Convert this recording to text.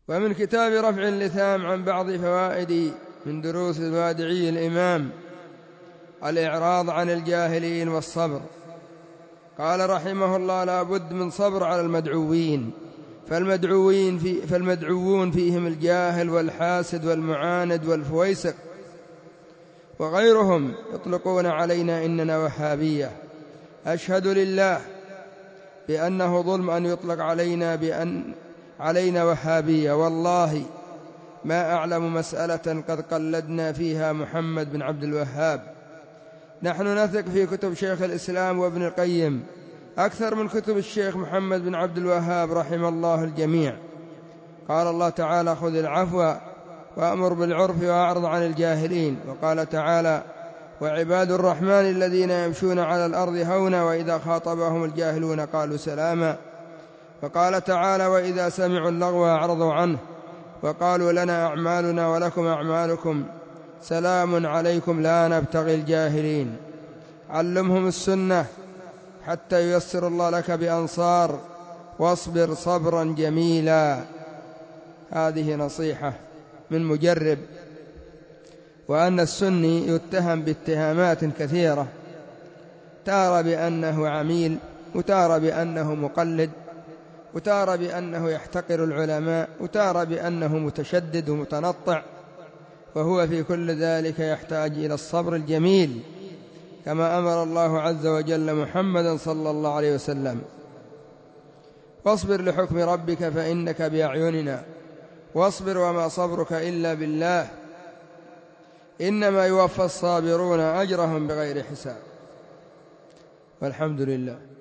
ومن كتاب رفع اللثام عن بعض فوائد من دروس الوادعي الإمام الإعراض عن الجاهلين والصبر. قال رحمه الله: لا بد من صبر على المدعوين، فالمدعوون فيهم الجاهل والحاسد والمعاند والفويسق وغيرهم يطلقون علينا إننا وهابية. أشهد لله بأنه ظلم أن يطلق علينا وهابية، والله ما أعلم مسألة قد قلدنا فيها محمد بن عبد الوهاب. نحن نثق في كتب شيخ الإسلام وابن القيم أكثر من كتب الشيخ محمد بن عبد الوهاب رحم الله الجميع. قال الله تعالى: خذ العفو وأمر بالعرف وأعرض عن الجاهلين. وقال تعالى: وعباد الرحمن الذين يمشون على الأرض هونا وإذا خاطبهم الجاهلون قالوا سلاما. وقال تعالى: وإذا سمعوا اللغو أعرضوا عنه وقالوا لنا أعمالنا ولكم أعمالكم سلام عليكم لا نبتغي الجاهلين. علمهم السنة حتى ييسر الله لك بأنصار، واصبر صبرا جميلا. هذه نصيحة من مجرب. وأن السني يتهم باتهامات كثيرة، تارى بأنه عميل، وتارى بأنه مقلد، وتارى بأنه يحتقر العلماء، وتارى بأنه متشدد ومتنطع، وهو في كل ذلك يحتاج إلى الصبر الجميل كما أمر الله عز وجل محمدا صلى الله عليه وسلم: واصبر لحكم ربك فإنك بأعيننا واصبر وما صبرك إلا بالله إنما يوفى الصابرون أجرهم بغير حساب. والحمد لله.